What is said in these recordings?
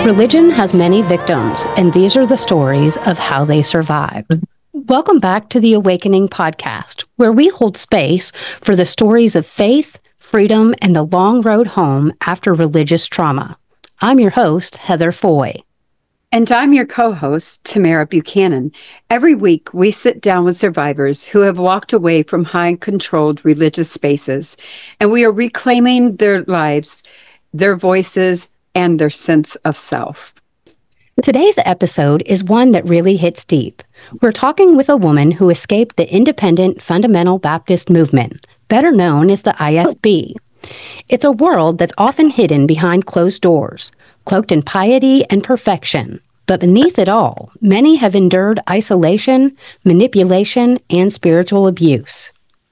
Religion has many victims, and these are the stories of how they survived. Welcome back to the Awakening Podcast, where we hold space for the stories of faith, freedom, and the long road home after religious trauma. I'm your host, Heather Foy. And I'm your co-host, Tamara Buchanan. Every week, we sit down with survivors who have walked away from high-controlled religious spaces, and we are reclaiming their lives, their voices, and their sense of self. Today's episode is one that really hits deep. We're talking with a woman who escaped the Independent Fundamental Baptist Movement, better known as the IFB. It's a world that's often hidden behind closed doors, cloaked in piety and perfection. But beneath it all, many have endured isolation, manipulation, and spiritual abuse.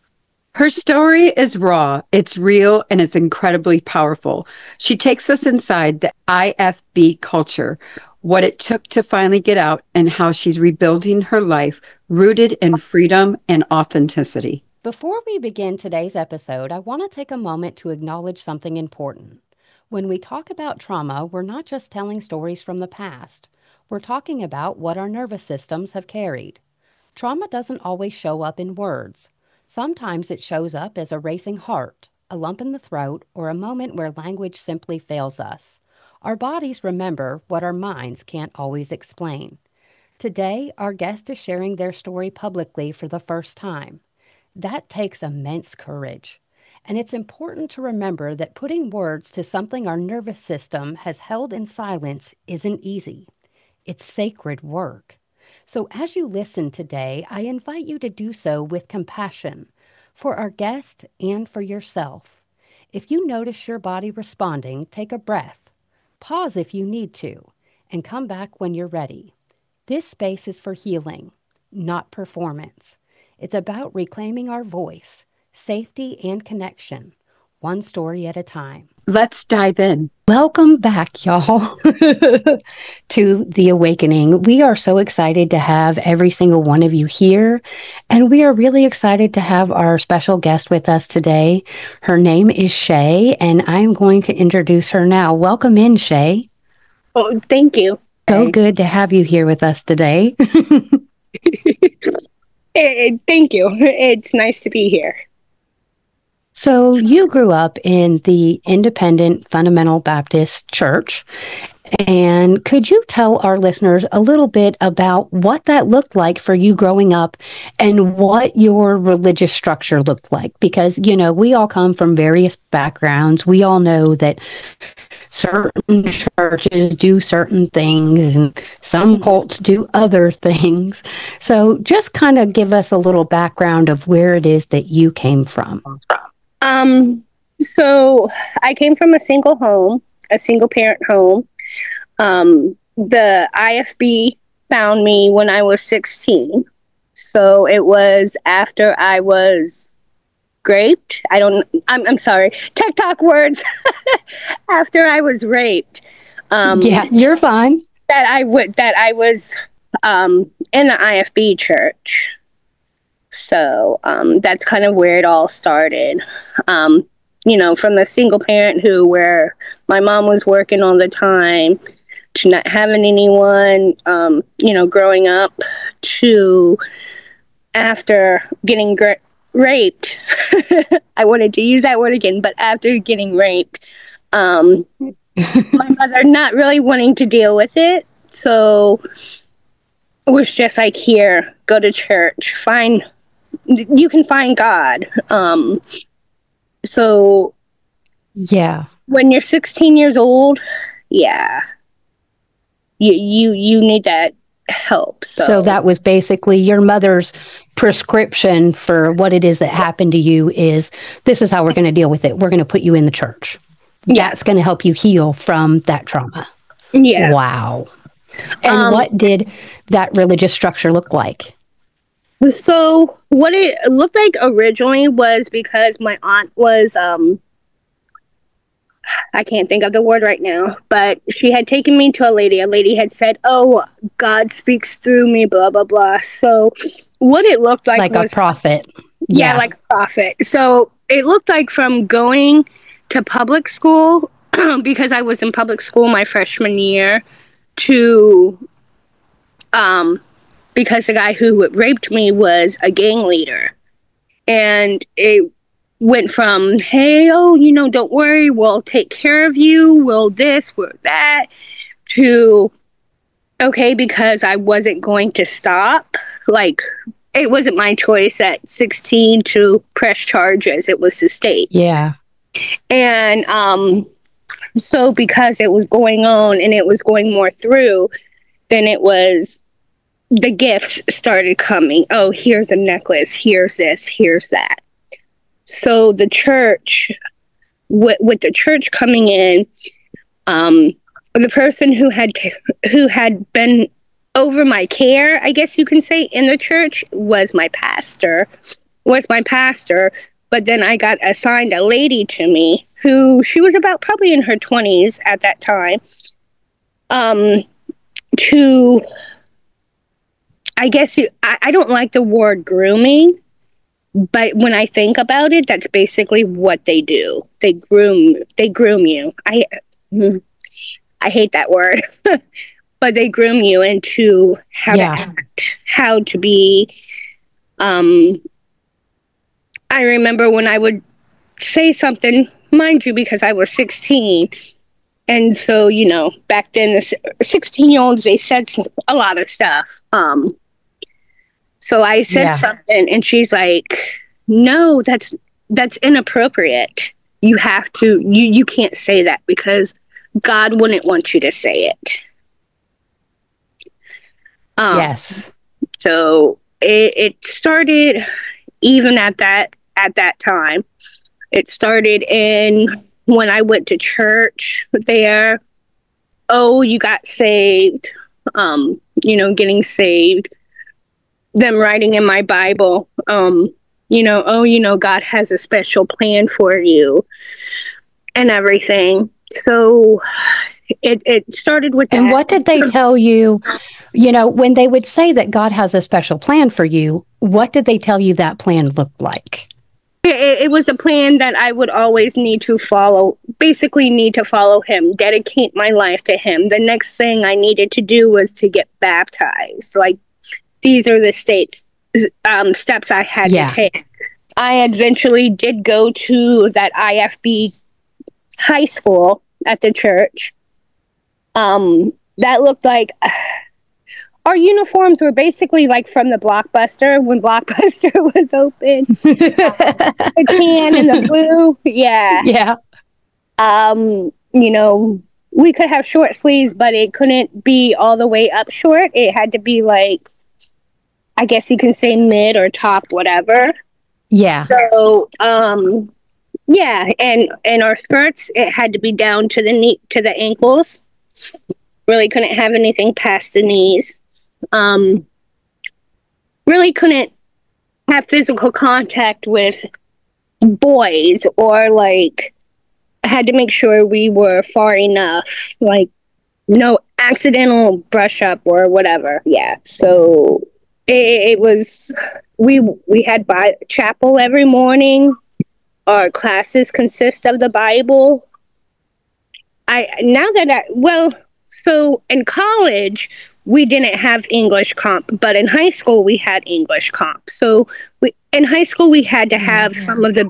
Her story is raw, it's real, and it's incredibly powerful. She takes us inside the IFB culture, what it took to finally get out, and how she's rebuilding her life rooted in freedom and authenticity. Before we begin today's episode, I want to take a moment to acknowledge something important. When we talk about trauma, we're not just telling stories from the past. We're talking about what our nervous systems have carried. Trauma doesn't always show up in words. Sometimes it shows up as a racing heart, a lump in the throat, or a moment where language simply fails us. Our bodies remember what our minds can't always explain. Today, our guest is sharing their story publicly for the first time. That takes immense courage. And it's important to remember that putting words to something our nervous system has held in silence isn't easy. It's sacred work. So as you listen today, I invite you to do so with compassion for our guest and for yourself. If you notice your body responding, take a breath. Pause if you need to, and come back when you're ready. This space is for healing, not performance. It's about reclaiming our voice, safety, and connection, one story at a time. Let's dive in. Welcome back, y'all, to The Awakening. We are so excited to have every single one of you here, and we are really excited to have our special guest with us today. Her name is Shay, and I'm going to introduce her now. Welcome in, Shay. Oh, thank you. So good to have you here with us today. Thank you. It's nice to be here. So you grew up in the Independent Fundamental Baptist Church, and could you tell our listeners a little bit about what that looked like for you growing up and what your religious structure looked like? Because, you know, we all come from various backgrounds. We all know that certain churches do certain things and some cults do other things. So just kind of give us a little background of where it is that you came from. So I came from a single parent home. The IFB found me when I was 16. So it was after I was raped. I'm sorry, TikTok words. After I was raped. Yeah, you're fine. That I was, in the IFB church. So that's kind of where it all started. From the single parent where my mom was working all the time to not having anyone, growing up to after getting raped. I wanted to use that word again, but after getting raped, my mother not really wanting to deal with it. So it was just like, here, go to church, you can find God. So yeah, when you're 16 years old, yeah, you need that help. So that was basically your mother's prescription for what it is that happened to you is this is how we're going to deal with it. We're going to put you in the church. Yeah. That's going to help you heal from that trauma. Yeah. Wow. And what did that religious structure look like? So what it looked like originally was because my aunt was, I can't think of the word right now, but she had taken me to a lady. A lady had said, "Oh, God speaks through me, blah, blah, blah." So what it looked like was a prophet. Yeah, like a prophet. So it looked like from going to public school because I was in public school my freshman year, to because the guy who raped me was a gang leader. And it went from, hey, oh, don't worry, we'll take care of you, we'll this, we'll that, to, okay, because I wasn't going to stop. Like, it wasn't my choice at 16 to press charges. It was the state's. Yeah. And so because it was going on and it was going more through, then it was the gifts started coming. Oh, here's a necklace. Here's this. Here's that. So the church, with the church coming in, the person who had been over my care, I guess you can say, in the church was my pastor. But then I got assigned a lady to me who, she was about probably in her 20s at that time, to, I guess I don't like the word grooming, but when I think about it, that's basically what they do. They groom you. I hate that word, but they groom you into how to act, how to be. I remember when I would say something, mind you, because I was 16. And so, back then, the 16-year-olds, they said a lot of stuff. So I said something, and she's like, no, that's inappropriate. You have to, you can't say that because God wouldn't want you to say it. Yes. So it started even at that time. It started when I went to church there. Oh, you got saved. Getting saved. Them writing in my Bible, God has a special plan for you and everything. So it started with that. And what did they tell you, when they would say that God has a special plan for you, what did they tell you that plan looked like? It was a plan that I would always need to follow him, dedicate my life to him. The next thing I needed to do was to get baptized. Like, these are the steps I had to take. I eventually did go to that IFB high school at the church. That looked like our uniforms were basically like from the Blockbuster when Blockbuster was open. The tan and the blue. Yeah. Yeah. We could have short sleeves, but it couldn't be all the way up short. It had to be like, I guess you can say mid or top, whatever. Yeah. So, and our skirts, it had to be down to the ankles. Really couldn't have anything past the knees. Really couldn't have physical contact with boys, or like had to make sure we were far enough, like no accidental brush up or whatever. Yeah. So it was, we had chapel every morning. Our classes consist of the Bible. So in college, we didn't have English comp, but in high school we had English comp. So in high school we had to have some of the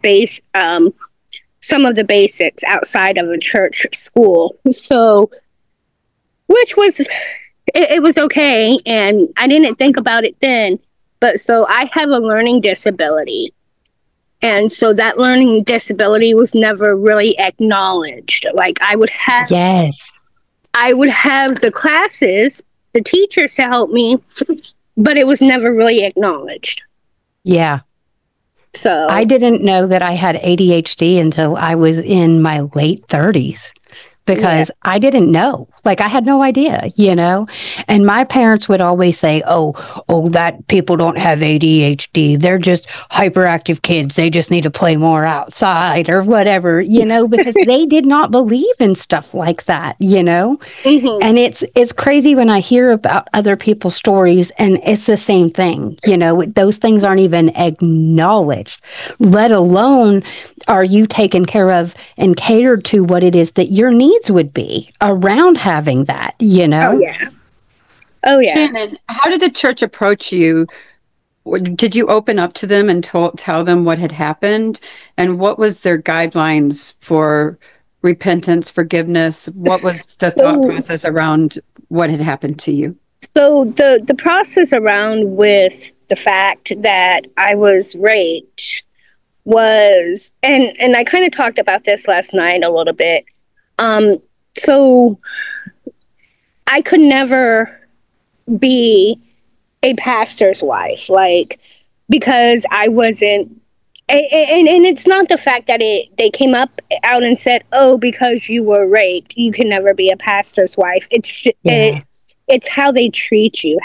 basics outside of a church school. So, which was, it was okay, and I didn't think about it then. But so I have a learning disability. And so that learning disability was never really acknowledged. Like I would have the classes, the teachers to help me, but it was never really acknowledged. Yeah. So I didn't know that I had ADHD until I was in my late 30s because I didn't know. Like I had no idea, you know? And my parents would always say, oh, that people don't have ADHD. They're just hyperactive kids. They just need to play more outside or whatever, you know, because they did not believe in stuff like that, you know? Mm-hmm. And it's crazy when I hear about other people's stories and it's the same thing. You know, those things aren't even acknowledged, let alone are you taken care of and catered to what it is that your needs would be around having that, you Oh know? yeah. Oh yeah. Shannon, how did the church approach you? Did you open up to them and tell them what had happened? And what was their guidelines for repentance, forgiveness? What was the thought So process around what had happened to you? so the process around with the fact that I was raped was, and I kind of talked about this last night a little bit. Um so I could never be a pastor's wife, like, because I wasn't. And it's not the fact that they came up out and said, "Oh, because you were raped, you can never be a pastor's wife." Yeah. It's how they treat you,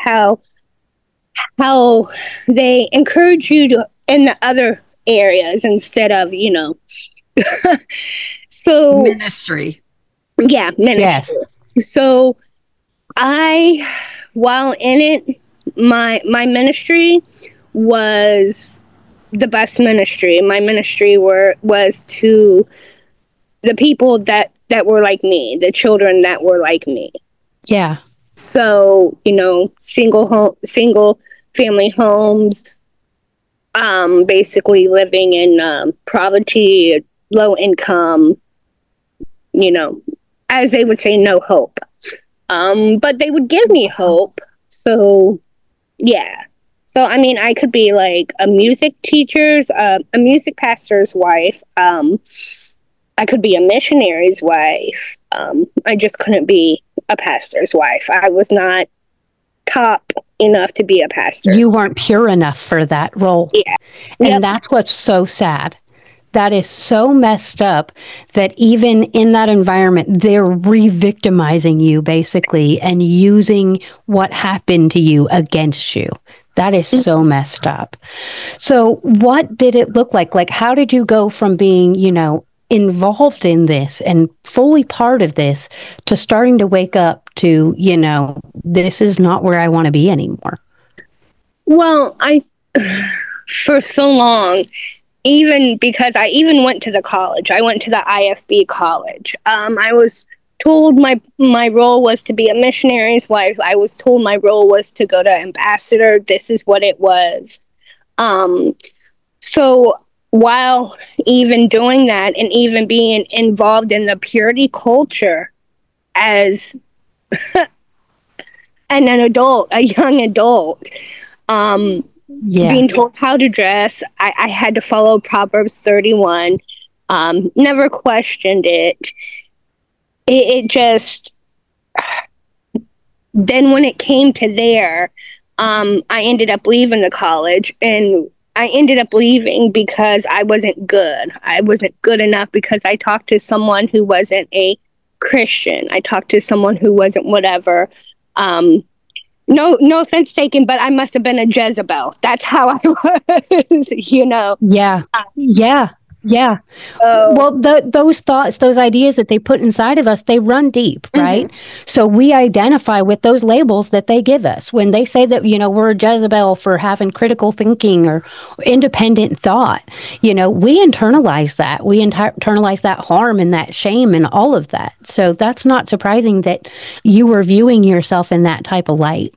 how they encourage you to in the other areas instead of, you know. So Ministry. yeah, ministry. Yes. So I, while in it, my ministry was the best ministry. My ministry was to the people that were like me, the children that were like me. Yeah. So, you know, single family homes, basically living in poverty, low income, you know, as they would say, no hope. But they would give me hope. So, yeah. So, I mean, I could be like a a music pastor's wife. I could be a missionary's wife. I just couldn't be a pastor's wife. I was not top enough to be a pastor. You weren't pure enough for that role. Yeah. And Yep. that's what's so sad. That is so messed up that even in that environment, they're re victimizing you basically and using what happened to you against you. That is so messed up. So, what did it look like? Like, how did you go from being, you know, involved in this and fully part of this to starting to wake up to, you know, this is not where I want to be anymore? Well, for so long, even because I even went to the college. I went to the IFB college. I was told my role was to be a missionary's wife. I was told my role was to go to ambassador. This is what it was. So while even doing that and even being involved in the purity culture as an adult, a young adult, Yeah. being told how to dress, I had to follow Proverbs 31. Never questioned it. It just, then when it came to there, I ended up leaving the college, and I ended up leaving because I wasn't good. I wasn't good enough because I talked to someone who wasn't a Christian. I talked to someone who wasn't whatever. No offense taken, but I must have been a Jezebel. That's how I was, you know. Yeah. Yeah. Yeah. Well, those thoughts, those ideas that they put inside of us, they run deep, right? So we identify with those labels that they give us. When they say that, you know, we're a Jezebel for having critical thinking or independent thought, you know, we internalize that. We internalize that harm and that shame and all of that. So that's not surprising that you were viewing yourself in that type of light.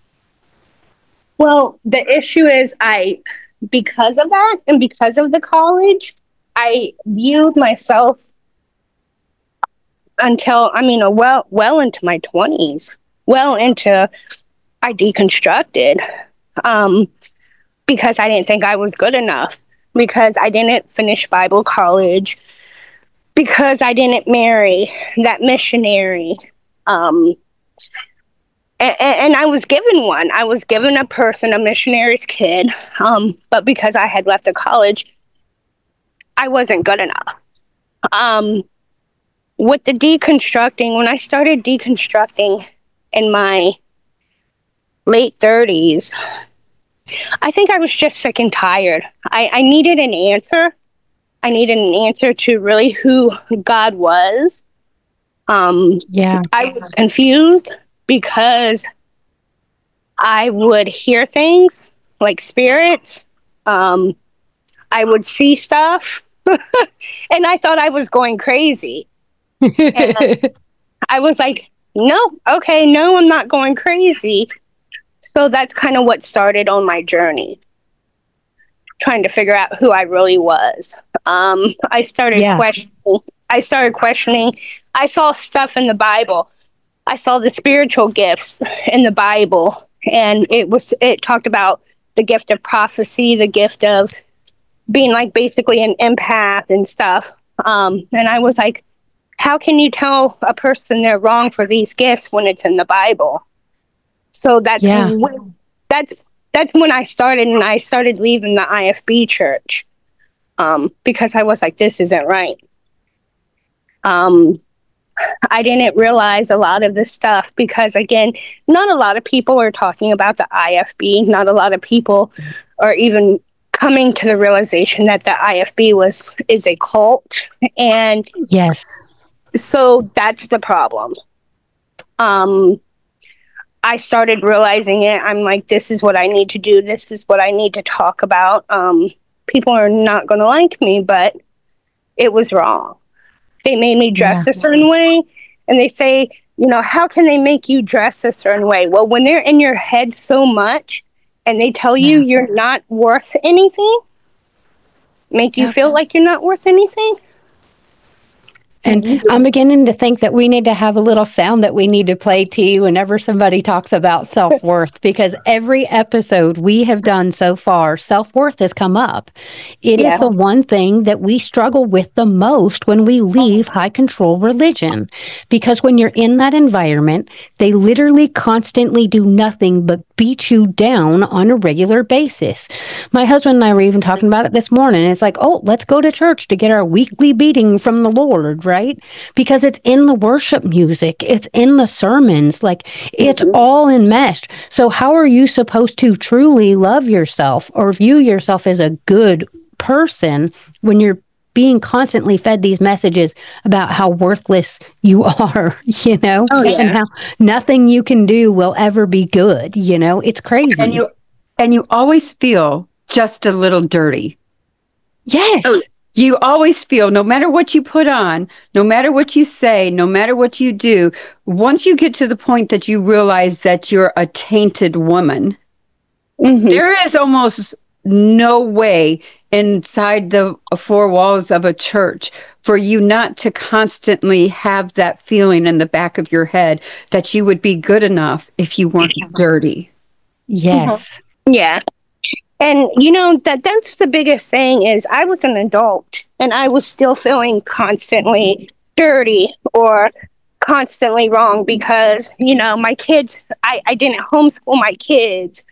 Well, the issue is because of that and because of the college, I viewed myself until, I mean, well into my 20s, well into, I deconstructed, because I didn't think I was good enough, because I didn't finish Bible college, because I didn't marry that missionary, and I was given one. I was given a person, a missionary's kid, but because I had left the college, I wasn't good enough. with the deconstructing, when I started deconstructing in my late 30s, I think I was just sick and tired. I needed an answer. I needed an answer to really who God was. I was confused because I would hear things like spirits. I would see stuff, and I thought I was going crazy. And I was like, no, okay, no, I'm not going crazy. So that's kind of what started on my journey, trying to figure out who I really was. I started questioning. I saw stuff in the Bible. I saw the spiritual gifts in the Bible, and it talked about the gift of prophecy, the gift of being like basically an empath and stuff. And I was like, how can you tell a person they're wrong for these gifts when it's in the Bible? So that's when I started, and I started leaving the IFB church because I was like, this isn't right. I didn't realize a lot of this stuff because, again, not a lot of people are talking about the IFB. Not a lot of people are even coming to the realization that the IFB is a cult. And so that's the problem. I started realizing it. I'm like, this is what I need to do. This is what I need to talk about. People are not going to like me, but it was wrong. They made me dress a certain way, and they say, how can they make you dress a certain way? Well, when they're in your head so much and they tell you you're not worth anything, make you feel like you're not worth anything. And I'm beginning to think that we need to have a little sound that we need to play to you whenever somebody talks about self-worth, because every episode we have done so far, self-worth has come up. It is the one thing that we struggle with the most when we leave high control religion, because when you're in that environment, they literally constantly do nothing but beat you down on a regular basis. My husband and I were even talking about it this morning. It's like, oh, let's go to church to get our weekly beating from the Lord, right? Because it's in the worship music, it's in the sermons, like it's all enmeshed. So how are you supposed to truly love yourself or view yourself as a good person when you're being constantly fed these messages about how worthless you are, and how nothing you can do will ever be good, it's crazy. And you always feel just a little dirty. Yes. You always feel, no matter what you put on, no matter what you say, no matter what you do, once you get to the point that you realize that you're a tainted woman, there is almost no way inside the four walls of a church for you not to constantly have that feeling in the back of your head that you would be good enough if you weren't dirty. Yes. Yeah. And that's the biggest thing is I was an adult and I was still feeling constantly dirty or constantly wrong because, my kids, I didn't homeschool my kids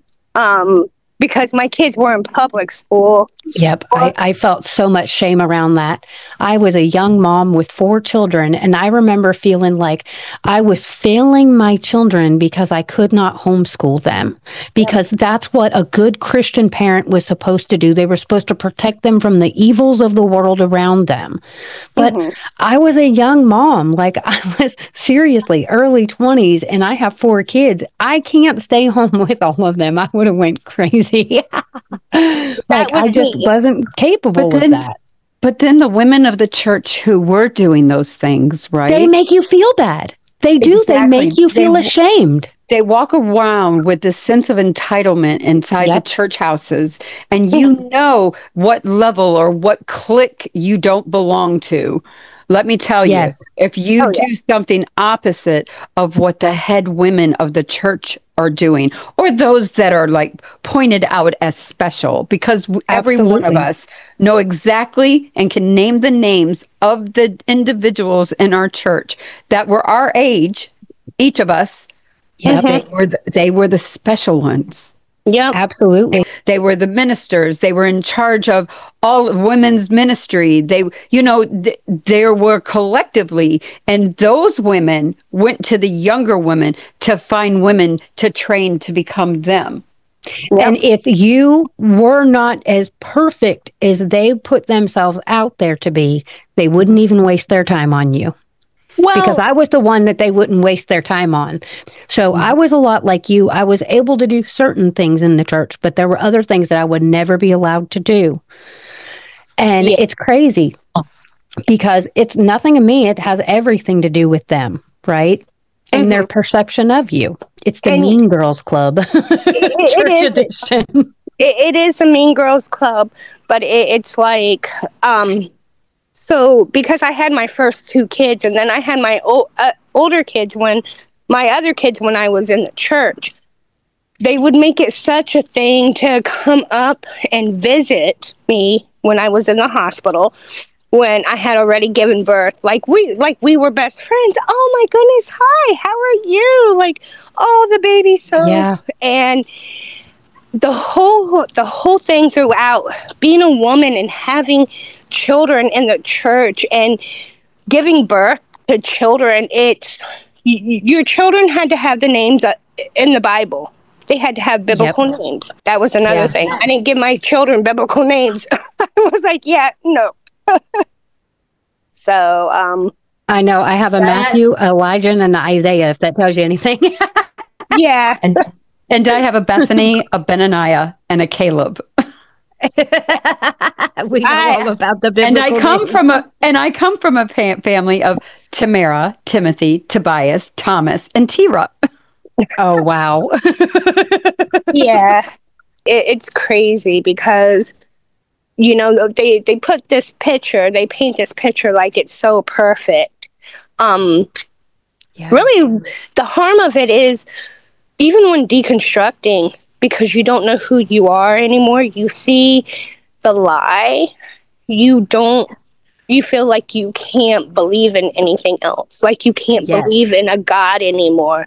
because my kids were in public school. Yep. I felt so much shame around that. I was a young mom with 4 children, and I remember feeling like I was failing my children because I could not homeschool them, because that's what a good Christian parent was supposed to do. They were supposed to protect them from the evils of the world around them. But I was a young mom, like I was seriously early 20s, and I have 4 kids. I can't stay home with all of them. I would have went crazy. I just wasn't capable of that. But then the women of the church who were doing those things, right? They make you feel bad. They do. Exactly. They make you feel ashamed. They walk around with this sense of entitlement inside the church houses, and you know what level or what clique you don't belong to. Let me tell you, if you do something opposite of what the head women of the church are doing, or those that are like pointed out as special, because every one of us know exactly and can name the names of the individuals in our church that were our age, each of us. They were the special ones. Yep. Absolutely. They were the ministers. They were in charge of all of women's ministry. They, there were collectively, and those women went to the younger women to find women to train to become them. And if you were not as perfect as they put themselves out there to be, they wouldn't even waste their time on you. Well, Because I was the one that they wouldn't waste their time on. So I was a lot like you. I was able to do certain things in the church, but there were other things that I would never be allowed to do. And it's crazy because it's nothing of me. It has everything to do with them, right? And their perception of you. It's the Mean Girls Club. it is. It is a Mean Girls Club, but it's like, so because I had my first two kids, and then I had my older kids when I was in the church, they would make it such a thing to come up and visit me when I was in the hospital, when I had already given birth. Like we were best friends. Oh my goodness, hi, how are you? Like, oh, the baby, and the whole thing throughout being a woman and having children in the church and giving birth to children, your children had to have the names in the Bible. They had to have biblical names. That was another thing. I didn't give my children biblical names. I was like, no. So I know I have a Matthew, Elijah, and an Isaiah, if that tells you anything. Yeah. And I have a Bethany, a Benaniah, and a Caleb. We know all about the biblical and I come from a family of Tamara, Timothy, Tobias, Thomas, and Tira. Oh wow. Yeah. It's crazy because they put this picture, they paint this picture like it's so perfect. Really the harm of it is, even when deconstructing, because you don't know who you are anymore, you see the lie, you feel like you can't believe in anything else. Like you can't believe in a God anymore.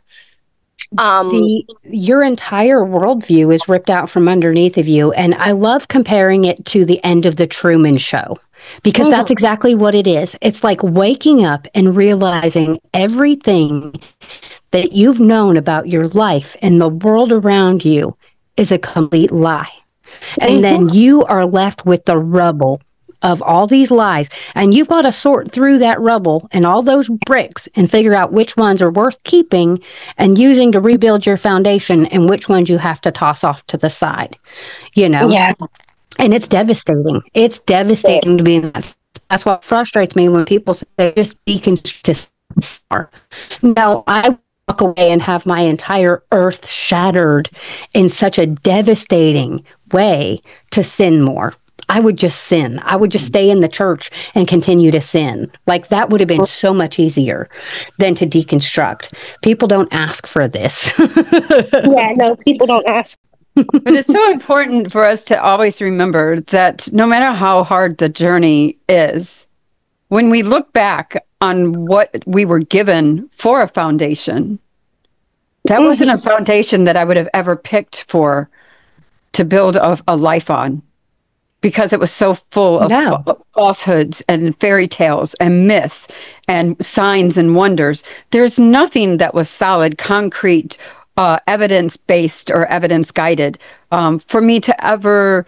Your entire worldview is ripped out from underneath of you. And I love comparing it to the end of the Truman Show, because that's exactly what it is. It's like waking up and realizing everything that you've known about your life and the world around you is a complete lie. And then you are left with the rubble of all these lies, and you've got to sort through that rubble and all those bricks and figure out which ones are worth keeping and using to rebuild your foundation and which ones you have to toss off to the side, and it's devastating. It's devastating to be in that. That's what frustrates me when people say just deconstruct. No, I walk away and have my entire earth shattered in such a devastating way to sin more. I would just sin. I would just stay in the church and continue to sin. Like that would have been so much easier than to deconstruct. People don't ask for this. No, people don't ask. But it's so important for us to always remember that no matter how hard the journey is, when we look back on what we were given for a foundation, that wasn't a foundation that I would have ever picked to build a life on, because it was so full of falsehoods and fairy tales and myths and signs and wonders. There's nothing that was solid, concrete, evidence-based or evidence-guided for me to ever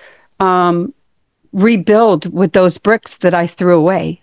rebuild with those bricks that I threw away.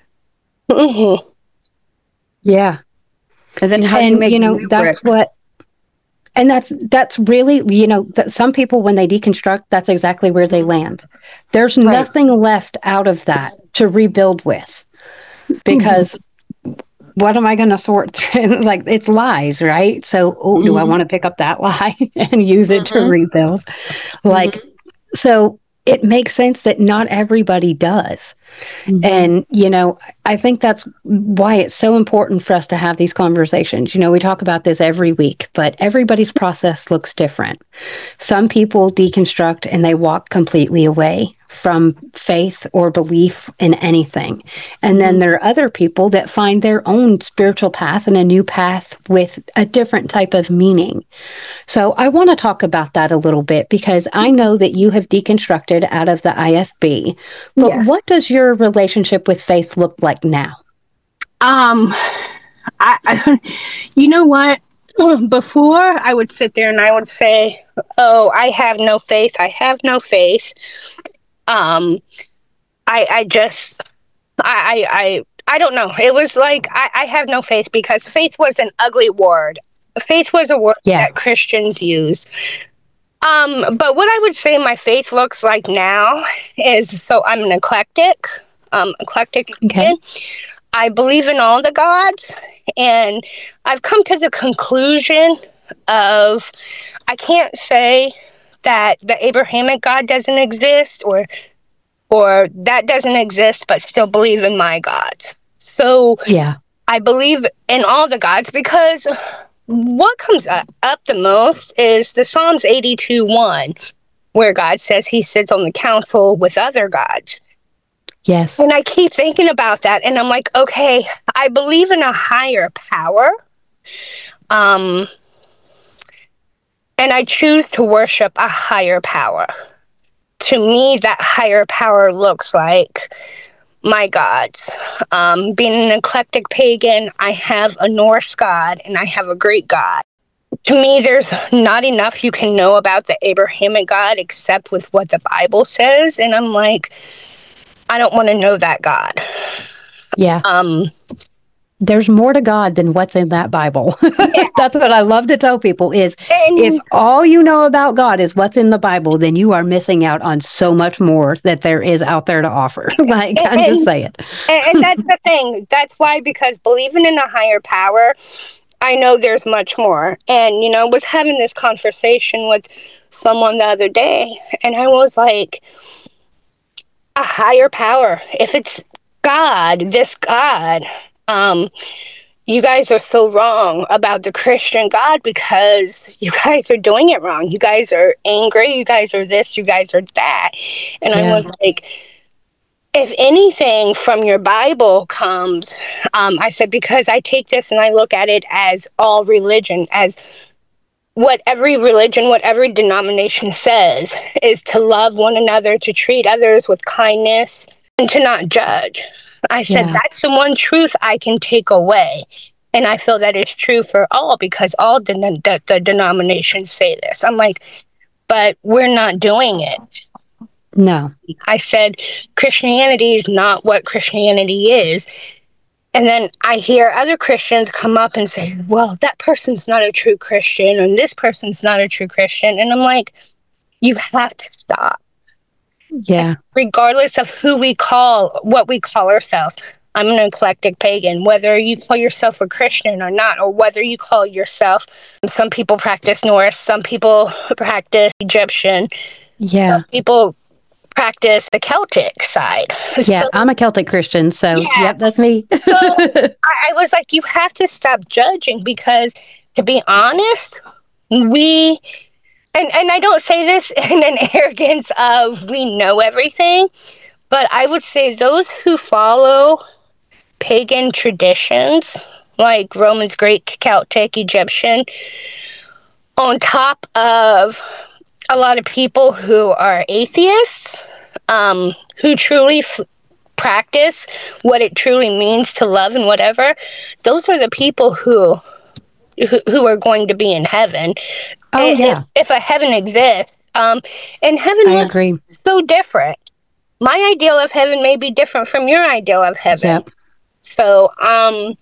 Yeah. And then how do you make new that's bricks? And that's really, that some people, when they deconstruct, that's exactly where they land. There's nothing left out of that to rebuild with, because what am I going to sort through? Like, it's lies, right? So, do I want to pick up that lie and use it to rebuild? Like, so it makes sense that not everybody does. And, I think that's why it's so important for us to have these conversations. We talk about this every week, but everybody's process looks different. Some people deconstruct and they walk completely away from faith or belief in anything. And then there are other people that find their own spiritual path and a new path with a different type of meaning. So I want to talk about that a little bit, because I know that you have deconstructed out of the IFB. But Yes. what does your relationship with faith look like now? I you know what? Before I would sit there and I would say, "Oh, I have no faith. I have no faith." I just, I don't know. It was like I have no faith, because faith was an ugly word. Faith was a word Yeah. that Christians used. But what I would say my faith looks like now is, so I'm an eclectic, eclectic. Okay. I believe in all the gods, and I've come to the conclusion of, I can't say that the Abrahamic God doesn't exist, or that doesn't exist, but still believe in my gods. So Yeah. I believe in all the gods, because what comes up the most is the Psalms 82:1, where God says he sits on the council with other gods. Yes. And I keep thinking about that, and I'm like, okay, I believe in a higher power. And I choose to worship a higher power. To me, that higher power looks like my gods. Being an eclectic pagan, I have a Norse god and I have a Greek god. To me, there's not enough you can know about the Abrahamic God except with what the Bible says. And I'm like, I don't want to know that God. Yeah. There's more to God than what's in that Bible. Yeah. That's what I love to tell people is, if all you know about God is what's in the Bible, then you are missing out on so much more that there is out there to offer. Like, I'm just saying. And that's the thing. That's why, because believing in a higher power, I know there's much more. And, you know, I was having this conversation with someone the other day, and I was like, a higher power. If it's God, this God, you guys are so wrong about the Christian God, because you guys are doing it wrong. You guys are angry. You guys are this. You guys are that. And I was like, if anything from your Bible comes, I said, because I take this and I look at it as all religion, as what every religion, what every denomination says, is to love one another, to treat others with kindness, and to not judge. I said, that's the one truth I can take away. And I feel that is true for all, because all the denominations say this. I'm like, but we're not doing it. No. I said, Christianity is not what Christianity is. And then I hear other Christians come up and say, well, that person's not a true Christian, and this person's not a true Christian. And I'm like, you have to stop. Yeah. And regardless of what we call ourselves. I'm an eclectic pagan, whether you call yourself a Christian or not, or whether you call yourself, some people practice Norse, some people practice Egyptian, some people practice the Celtic side. Yeah, so, I'm a Celtic Christian, so yep, that's me. So I was like, you have to stop judging, because to be honest, and I don't say this in an arrogance of we know everything, but I would say those who follow pagan traditions like Romans, Greek, Celtic, Egyptian, on top of a lot of people who are atheists, who truly practice what it truly means to love and whatever, those are the people who are going to be in heaven. Oh, yeah. If a heaven exists. And heaven looks so different. My ideal of heaven may be different from your ideal of heaven. Yep. So, and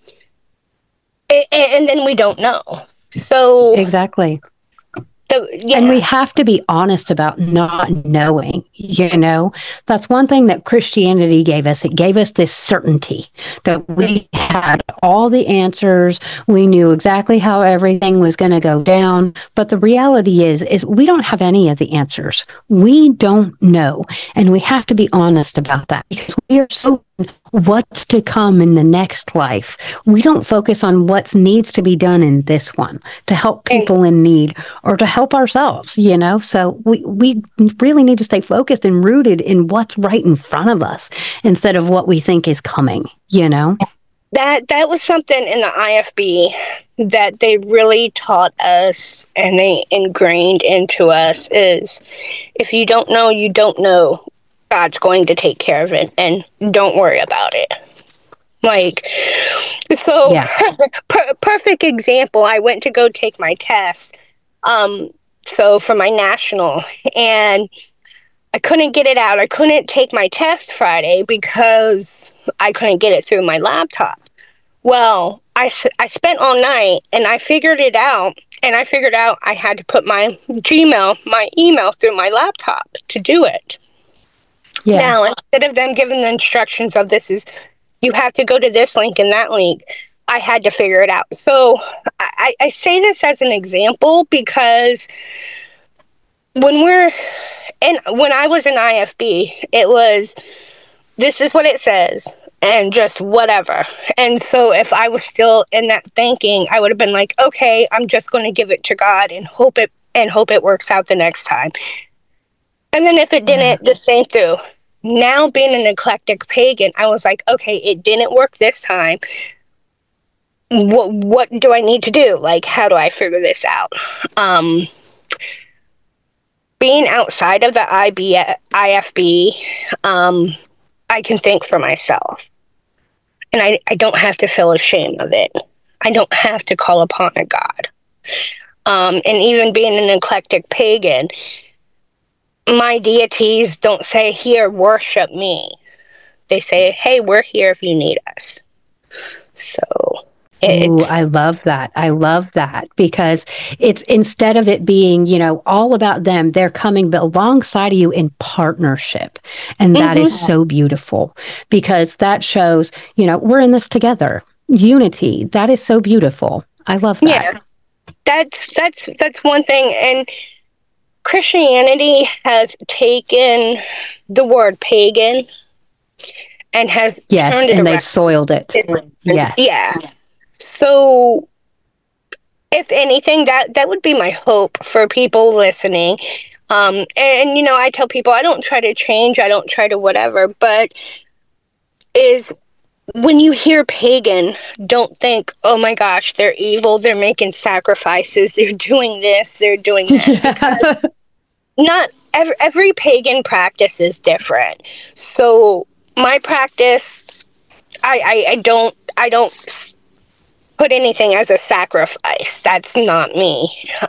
then we don't know. So exactly. And we have to be honest about not knowing, you know. That's one thing that Christianity gave us. It gave us this certainty that we had all the answers. We knew exactly how everything was going to go down. But the reality is we don't have any of the answers. We don't know. And we have to be honest about that, because we are so what's to come in the next life. We don't focus on what needs to be done in this one to help people in need or to help ourselves, you know? So we really need to stay focused and rooted in what's right in front of us instead of what we think is coming, you know? That was something in the IFB that they really taught us and they ingrained into us is if you don't know, you don't know. God's going to take care of it and don't worry about it. Like, so Yeah. perfect example. I went to go take my test. So for my national, and I couldn't get it out. I couldn't take my test Friday because I couldn't get it through my laptop. Well, I spent all night and I figured it out. And I figured out I had to put my Gmail, my email through my laptop to do it. Yeah. Now, instead of them giving the instructions of this is, you have to go to this link and that link, I had to figure it out. So I say this as an example because when I was in IFB, it was, this is what it says, and just whatever. And so if I was still in that thinking, I would have been like, okay, I'm just going to give it to God and hope it works out the next time. And then if it didn't, the same through. Now being an eclectic pagan, I was like, okay, it didn't work this time. What do I need to do? Like, how do I figure this out? Being outside of the IFB, I can think for myself. And I don't have to feel ashamed of it. I don't have to call upon a God. And even being an eclectic pagan, my deities don't say, here, worship me. They say, hey, we're here if you need us. So I love that. I love that because it's instead of it being, you know, all about them, they're coming alongside of you in partnership. And that is so beautiful because that shows, you know, we're in this together. Unity. That is so beautiful. I love that. Yeah. That's one thing. And Christianity has taken the word pagan and has turned it around. They've soiled it. Yeah. So, if anything, that would be my hope for people listening. And you know, I tell people I don't try to change, I don't try to whatever, but is when you hear pagan, don't think, oh my gosh, they're evil, they're making sacrifices, they're doing this, they're doing that. Because not every pagan practice is different. So my practice, I don't put anything as a sacrifice. That's not me.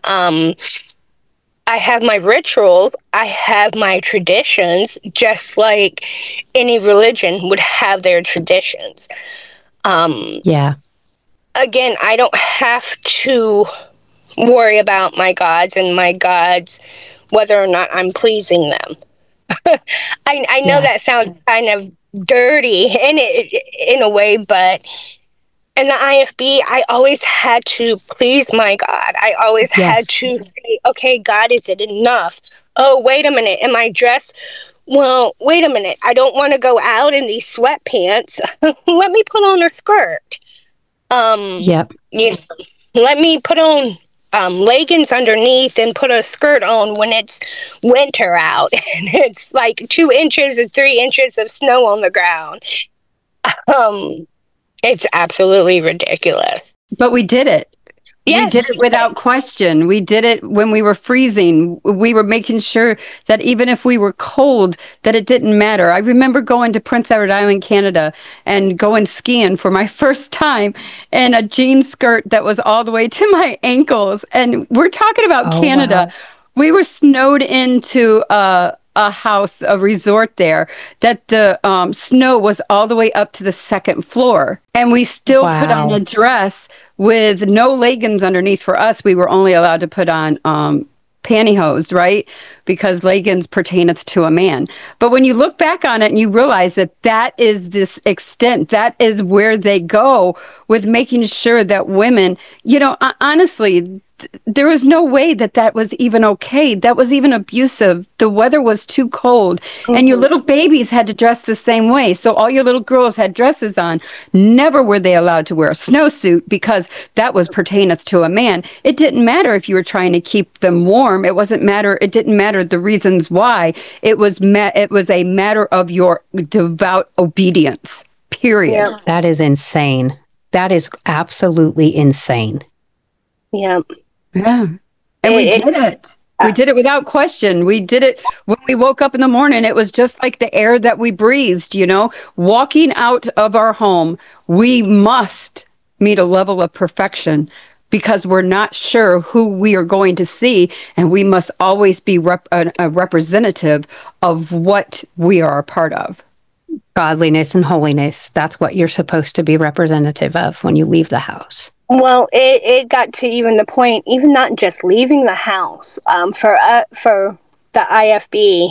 I have my rituals, I have my traditions, just like any religion would have their traditions. Again, I don't have to worry about my gods and my gods, whether or not I'm pleasing them. I know that sounds kind of dirty in a way, but in the IFB, I always had to please my God. I always had to say, okay, God, is it enough? Oh, wait a minute. Am I dressed? Well, wait a minute. I don't want to go out in these sweatpants. Let me put on a skirt. You know, let me put on leggings underneath and put a skirt on when it's winter out and it's like 2 inches or 3 inches of snow on the ground. It's absolutely ridiculous. But we did it. Yes. We did it without question. We did it when we were freezing. We were making sure that even if we were cold, that it didn't matter. I remember going to Prince Edward Island, Canada, and going skiing for my first time in a jean skirt that was all the way to my ankles. And we're talking about Canada. Wow. We were snowed into a house, a resort there, that the snow was all the way up to the 2nd floor. And we still put on a dress with no leggings underneath. For us, we were only allowed to put on pantyhose, right? Because leggings pertaineth to a man. But when you look back on it and you realize that that is this extent, that is where they go with making sure that women, you know, honestly, there was no way that was even okay. That was even abusive. The weather was too cold, and your little babies had to dress the same way. So all your little girls had dresses on. Never were they allowed to wear a snowsuit because that was pertaineth to a man. It didn't matter if you were trying to keep them warm. It didn't matter the reasons why. It was a matter of your devout obedience. Period. Yep. That is insane. That is absolutely insane. Yeah. Yeah. And we did it. We did it without question. We did it when we woke up in the morning. It was just like the air that we breathed, walking out of our home. We must meet a level of perfection because we're not sure who we are going to see. And we must always be a representative of what we are a part of. Godliness and holiness. That's what you're supposed to be representative of when you leave the house. Well, it got to even the point, even not just leaving the house, for the IFB,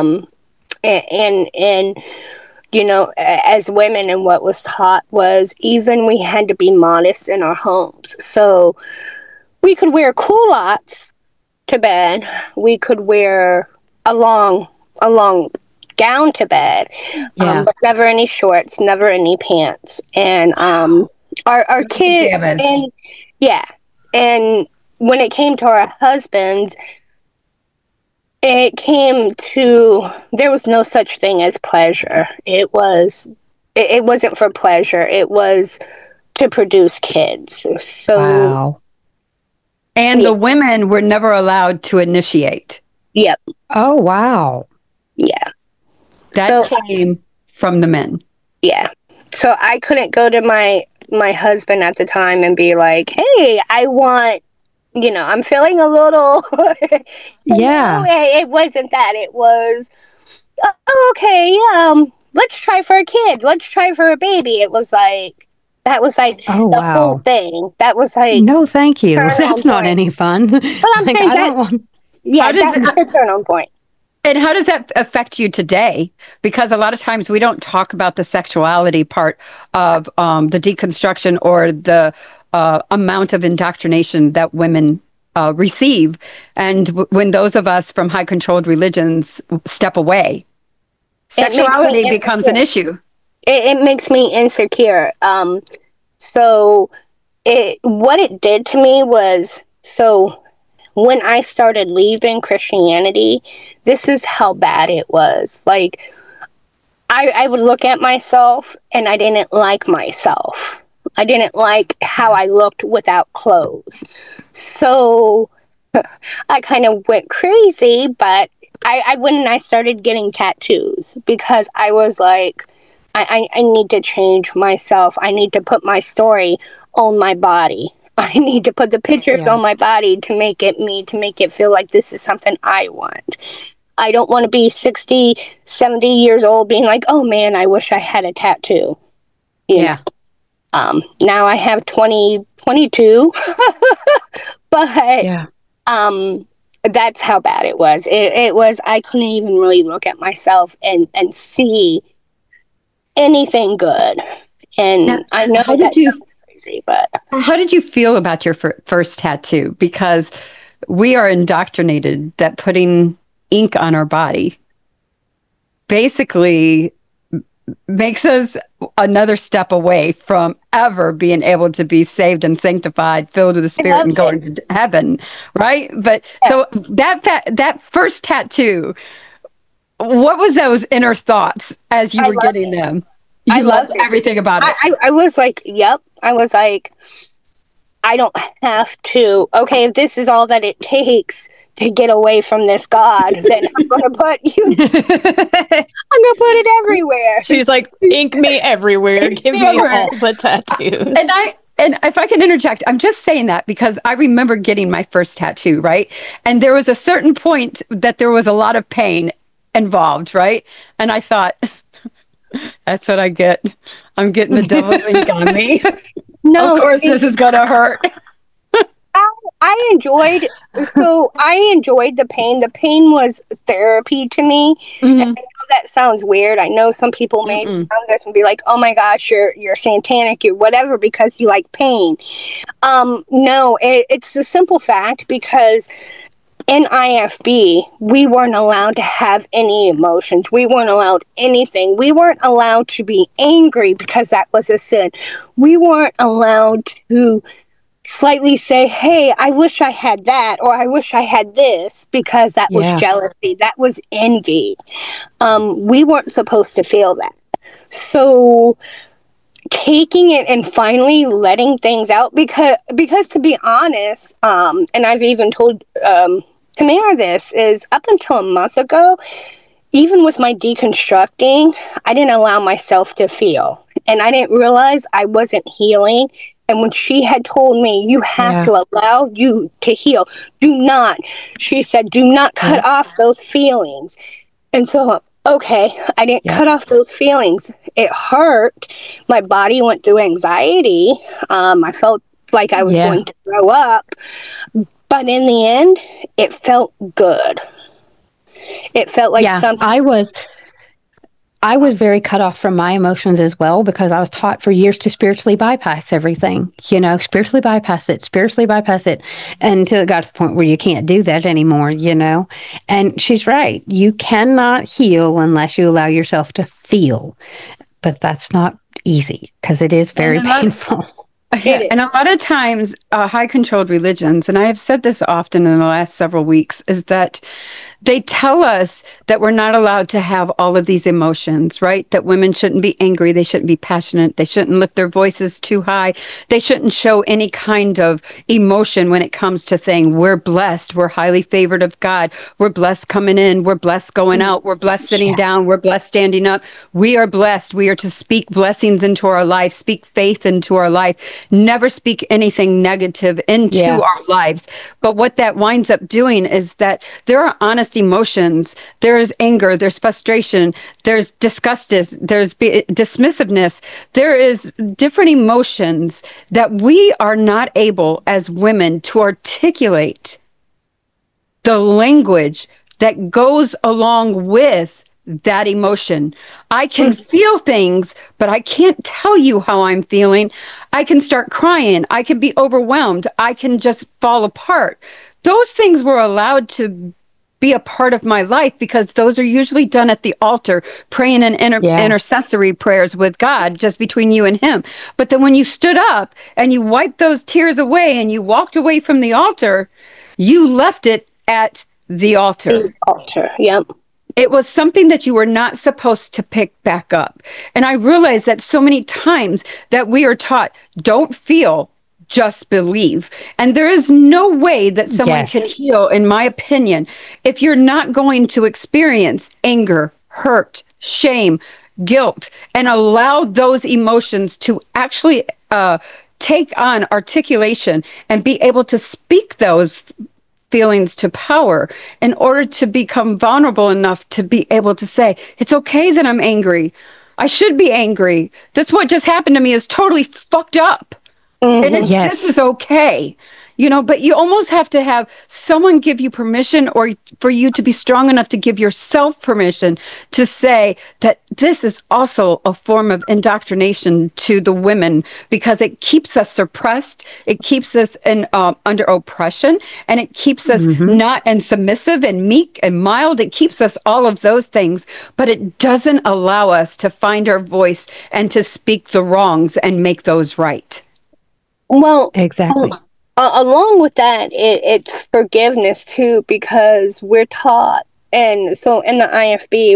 and as women, and what was taught was even we had to be modest in our homes. So we could wear culottes to bed. We could wear a long gown to bed, but never any shorts, never any pants, and our kids, and when it came to our husbands, there was no such thing as pleasure. It wasn't for pleasure. It was to produce kids. So, wow. And the women were never allowed to initiate. Yep. Oh, wow. Yeah. That came from the men. Yeah. So I couldn't go to my husband at the time and be like, hey, I want, I'm feeling a little. Yeah. It wasn't that. It was, oh, okay, let's try for a kid. Let's try for a baby. It was like, that was like the whole thing. That was like, no, thank you. That's not any fun. But I'm saying that's a turn on point. And how does that affect you today? Because a lot of times we don't talk about the sexuality part of the deconstruction or the amount of indoctrination that women receive. And when those of us from high controlled religions step away, sexuality becomes an issue. It makes me insecure. So what it did to me was, when I started leaving Christianity, this is how bad it was. Like, I would look at myself and I didn't like myself. I didn't like how I looked without clothes. So I kind of went crazy, but I went and I started getting tattoos because I was like, I need to change myself. I need to put my story on my body. I need to put the pictures on my body to make it me, to make it feel like this is something I want. I don't want to be 60, 70 years old being like, oh man, I wish I had a tattoo. You know? Now I have 22, but that's how bad it was. It was, I couldn't even really look at myself and see anything good. And now, I know that sounds crazy, but how did you feel about your first tattoo? Because we are indoctrinated that putting ink on our body basically makes us another step away from ever being able to be saved and sanctified, filled with the Spirit, and going to heaven, right? But so that first tattoo, what was those inner thoughts as you were getting them? I loved everything about it. I was like, yep. I was like, I don't have to. Okay, if this is all that it takes to get away from this God, then I'm going to put you. I'm going to put it everywhere. She's like, ink me everywhere. Give me all the tattoos. And if I can interject, I'm just saying that because I remember getting my first tattoo, right? And there was a certain point that there was a lot of pain involved, right? And I thought, that's what I get. I'm getting the devil's ink on me. No, of course this is going to hurt. I enjoyed the pain. The pain was therapy to me. Mm-hmm. And that sounds weird. I know some people may sound this and be like, "Oh my gosh, you're satanic, you're whatever because you like pain." No, it's the simple fact because in IFB, we weren't allowed to have any emotions. We weren't allowed anything. We weren't allowed to be angry because that was a sin. We weren't allowed to slightly say, "Hey, I wish I had that," or "I wish I had this," because that was jealousy. That was envy. We weren't supposed to feel that. So taking it and finally letting things out, because to be honest, and I've even told Tamara this, is up until a month ago, even with my deconstructing, I didn't allow myself to feel. And I didn't realize I wasn't healing. And when she had told me, "You have to allow you to heal. She said, do not cut off those feelings." And so, okay, I didn't cut off those feelings. It hurt. My body went through anxiety. I felt like I was going to throw up. But in the end, it felt good. It felt like something. I was very cut off from my emotions as well because I was taught for years to spiritually bypass everything, spiritually bypass it until it got to the point where you can't do that anymore, And she's right. You cannot heal unless you allow yourself to feel. But that's not easy because it is very painful. And a lot of times, high-controlled religions, and I have said this often in the last several weeks, is that they tell us that we're not allowed to have all of these emotions, right? That women shouldn't be angry, they shouldn't be passionate, they shouldn't lift their voices too high, they shouldn't show any kind of emotion when it comes to things. We're blessed, we're highly favored of God, we're blessed coming in, we're blessed going out, we're blessed sitting down, we're blessed standing up. We are blessed. We are to speak blessings into our life, speak faith into our life, never speak anything negative into our lives. But what that winds up doing is that there are honest emotions. There's anger, there's frustration, there's disgust, there's dismissiveness. There is different emotions that we are not able as women to articulate the language that goes along with that emotion. I can feel things, but I can't tell you how I'm feeling. I can start crying. I can be overwhelmed. I can just fall apart. Those things were allowed to be a part of my life because those are usually done at the altar, praying in intercessory prayers with God, just between you and him. But then when you stood up and you wiped those tears away and you walked away from the altar, you left it at the altar. The altar, yep. It was something that you were not supposed to pick back up. And I realized that so many times that we are taught, don't feel, just believe. And there is no way that someone can heal, in my opinion, if you're not going to experience anger, hurt, shame, guilt, and allow those emotions to actually take on articulation and be able to speak those feelings to power in order to become vulnerable enough to be able to say, it's okay that I'm angry. I should be angry. This what just happened to me is totally fucked up. And this is okay. But you almost have to have someone give you permission, or for you to be strong enough to give yourself permission to say that this is also a form of indoctrination to the women, because it keeps us suppressed, it keeps us under oppression, and it keeps us not and submissive and meek and mild. It keeps us all of those things, but it doesn't allow us to find our voice and to speak the wrongs and make those right. Well, exactly. Along with that, it's forgiveness too, because we're taught, and so in the IFB,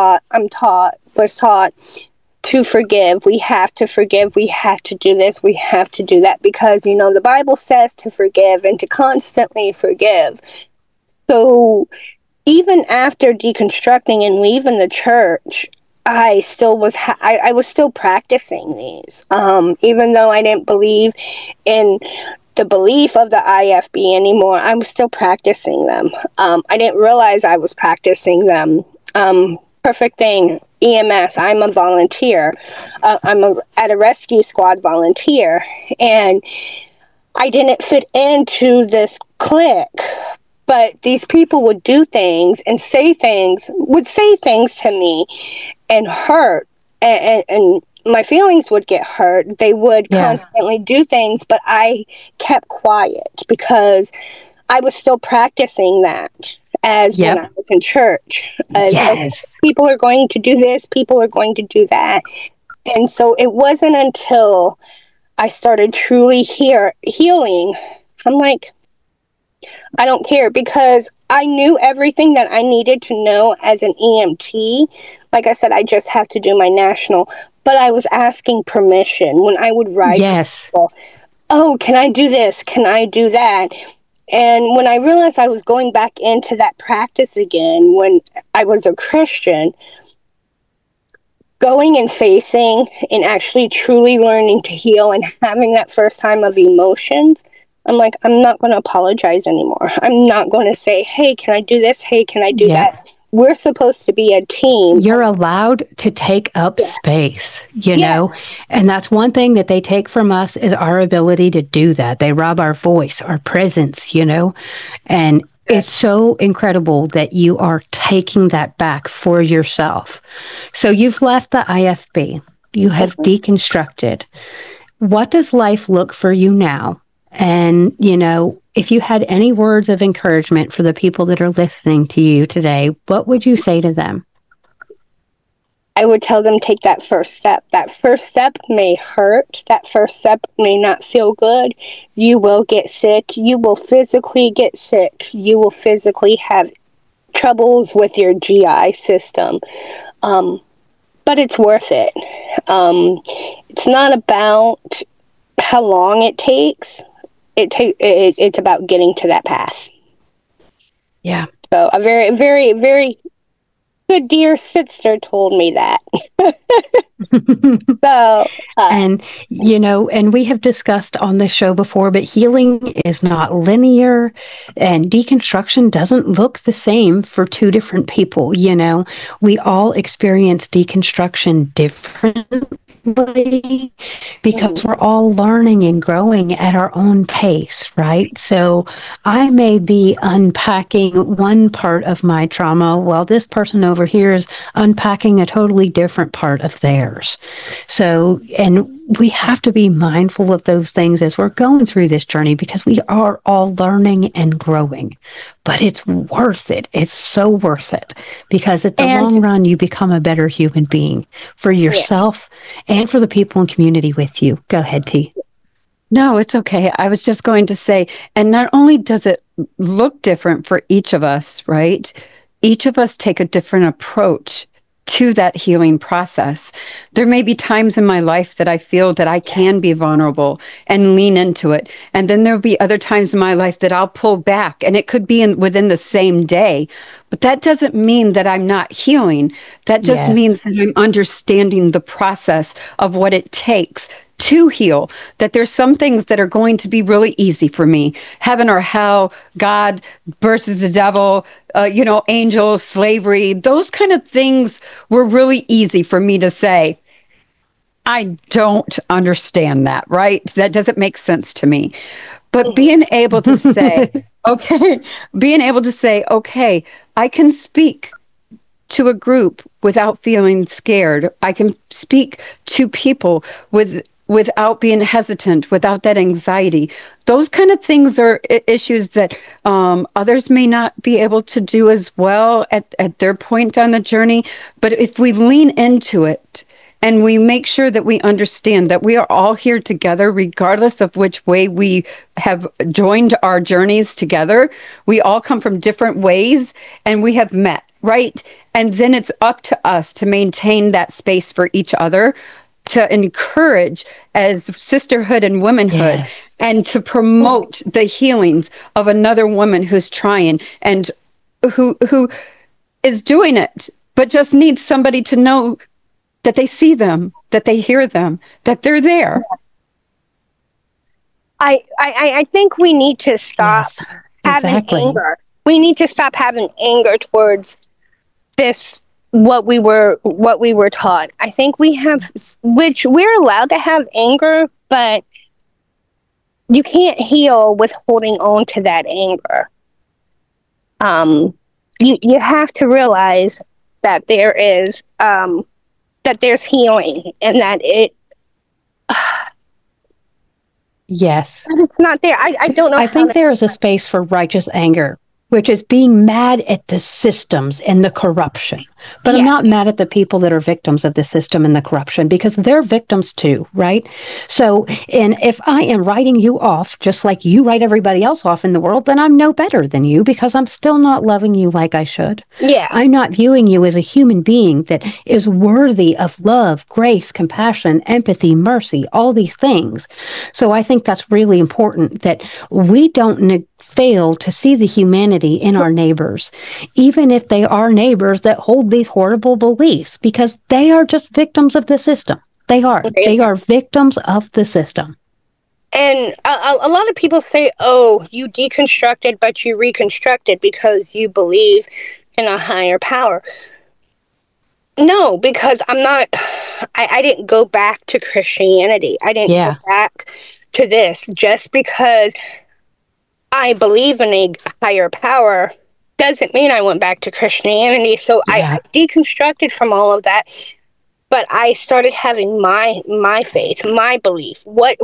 was taught to forgive. We have to forgive. We have to do this. We have to do that because, the Bible says to forgive and to constantly forgive. So even after deconstructing and leaving the church, I was still practicing these, even though I didn't believe in the belief of the IFB anymore. I was still practicing them. I didn't realize I was practicing them. Perfect thing, EMS. I'm a volunteer. At a rescue squad volunteer, and I didn't fit into this clique. But these people would do things and would say things to me and hurt. And my feelings would get hurt. They would constantly do things, but I kept quiet because I was still practicing that as when I was in church. As okay, people are going to do this, people are going to do that. And so it wasn't until I started truly healing, I'm like, I don't care, because I knew everything that I needed to know as an EMT. Like I said, I just have to do my national, but I was asking permission when I would ride people. Oh, can I do this? Can I do that? And when I realized I was going back into that practice again when I was a Christian, going and facing and actually truly learning to heal and having that first time of emotions, I'm like, I'm not going to apologize anymore. I'm not going to say, hey, can I do this? Hey, can I do that? We're supposed to be a team. You're allowed to take up space, you know, and that's one thing that they take from us is our ability to do that. They rob our voice, our presence, you know, and it's so incredible that you are taking that back for yourself. So you've left the IFB, you have deconstructed. What does life look for you now? And, you know, if you had any words of encouragement for the people that are listening to you today, what would you say to them? I would tell them take that first step. That first step may hurt. That first step may not feel good. You will get sick. You will physically get sick. You will physically have troubles with your GI system. But it's worth it. It's not about how long it takes. It's about getting to that path. Yeah. So a very, very, very good dear sister told me that. So, and you know, and we have discussed on this show before, but healing is not linear, and deconstruction doesn't look the same for two different people. You know, we all experience deconstruction differently because we're all learning and growing at our own pace, right? So I may be unpacking one part of my trauma while this person over here is unpacking a totally different part of theirs. So, and we have to be mindful of those things as we're going through this journey because we are all learning and growing. But it's worth it. It's so worth it because at the long run, you become a better human being for yourself and for the people in community with you. Go ahead, T. No, it's okay. I was just going to say, and not only does it look different for each of us, right? Each of us take a different approach to that healing process. There may be times in my life that I feel that I can be vulnerable and lean into it. And then there'll be other times in my life that I'll pull back, and it could be within the same day. But that doesn't mean that I'm not healing. That just means that I'm understanding the process of what it takes to heal, that there's some things that are going to be really easy for me. Heaven or hell, God versus the devil, angels, slavery, those kind of things were really easy for me to say. I don't understand that, right? That doesn't make sense to me. But being able to say, okay, I can speak to a group without feeling scared. I can speak to people without being hesitant, without that anxiety. Those kind of things are issues that others may not be able to do as well at their point on the journey. But if we lean into it and we make sure that we understand that we are all here together, regardless of which way we have joined our journeys together, we all come from different ways and we have met, right? And then it's up to us to maintain that space for each other, to encourage as sisterhood and womanhood, and to promote the healings of another woman who's trying and who is doing it, but just needs somebody to know that they see them, that they hear them, that they're there. I think we need to stop having anger. We need to stop having anger towards this, what we were taught. I think we have, which we're allowed to have anger, but you can't heal with holding on to that anger. you have to realize that there is that there's healing, and that Yes. it's not there. I don't know. I think there is a space for righteous anger, which is being mad at the systems and the corruption. But I'm not mad at the people that are victims of the system and the corruption, because they're victims too, right? So, and if I am writing you off just like you write everybody else off in the world, then I'm no better than you, because I'm still not loving you like I should. Yeah. I'm not viewing you as a human being that is worthy of love, grace, compassion, empathy, mercy, all these things. So I think that's really important, that we don't fail to see the humanity in our neighbors, even if they are neighbors that hold these horrible beliefs, because they are just victims of the system. They are victims of the system. And a lot of people say, oh, you deconstructed, but you reconstructed because you believe in a higher power. No, because I didn't go back to Christianity. I didn't go back to this just because I believe in a higher power doesn't mean I went back to Christianity. So I deconstructed from all of that, but I started having my faith, my belief. What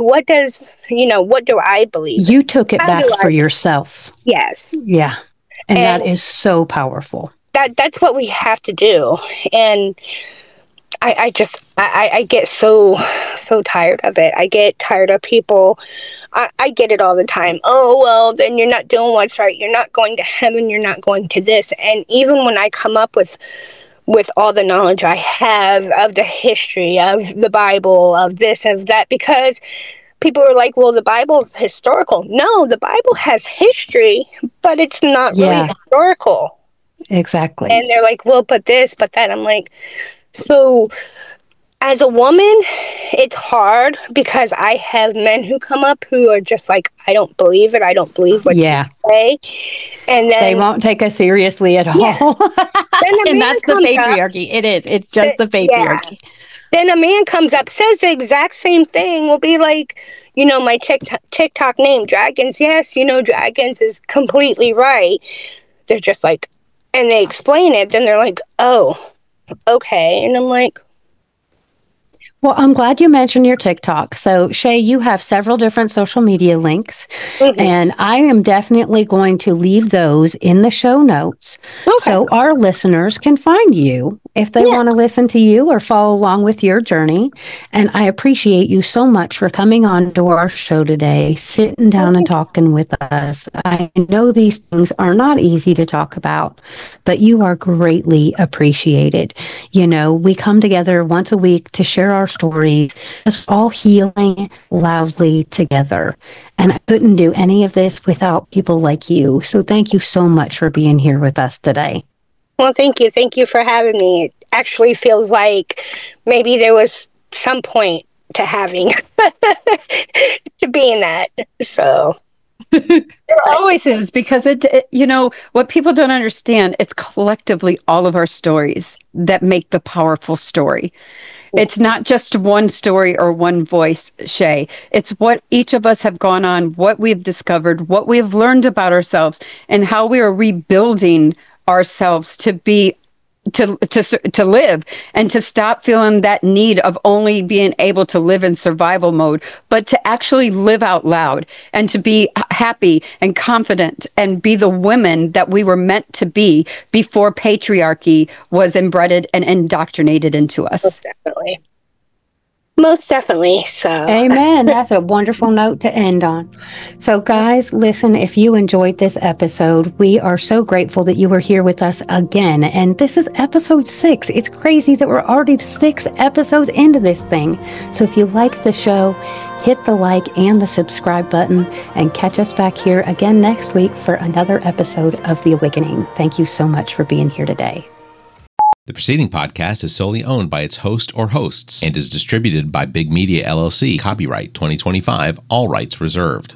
do I believe? You took it back for yourself. Yes. Yeah. And that is so powerful. That's what we have to do. And I get so tired of it. I get tired of people. I get it all the time. Oh, well, then you're not doing what's right. You're not going to heaven. You're not going to this. And even when I come up with all the knowledge I have of the history of the Bible, of this, of that, because people are like, well, the Bible's historical. No, the Bible has history, but it's not really historical. Exactly. And they're like, well, but this, but that. I'm like, so as a woman, it's hard because I have men who come up who are just like, I don't believe it. I don't believe what you say. And then they won't take us seriously at all. And that's the patriarchy. It is. It's just the patriarchy. Yeah. Then a man comes up, says the exact same thing, will be like, my TikTok name, Dragons. Yes, Dragons is completely right. They're just like, and they explain it, then they're like, oh, okay. And I'm like, well, I'm glad you mentioned your TikTok. So, Shay, you have several different social media links, and I am definitely going to leave those in the show notes so our listeners can find you if they want to listen to you or follow along with your journey. And I appreciate you so much for coming on to our show today, sitting down and talking with us. I know these things are not easy to talk about, but you are greatly appreciated. We come together once a week to share our stories, just all healing loudly together. And I couldn't do any of this without people like you. So thank you so much for being here with us today. Well, thank you. Thank you for having me. It actually feels like maybe there was some point to having to being that. So there always is, because it what people don't understand, it's collectively all of our stories that make the powerful story. It's not just one story or one voice, Shay. It's what each of us have gone on, what we've discovered, what we've learned about ourselves, and how we are rebuilding ourselves to be to live, and to stop feeling that need of only being able to live in survival mode, but to actually live out loud and to be happy and confident and be the women that we were meant to be before patriarchy was embedded and indoctrinated into us. Most definitely. So amen. That's a wonderful note to end on. So guys, listen, if you enjoyed this episode, we are so grateful that you were here with us again. And this is episode 6. It's crazy that we're already 6 episodes into this thing. So if you like the show, hit the like and the subscribe button, and catch us back here again next week for another episode of The Awakening. Thank you so much for being here today. The preceding podcast is solely owned by its host or hosts and is distributed by Big Media LLC. Copyright 2025, all rights reserved.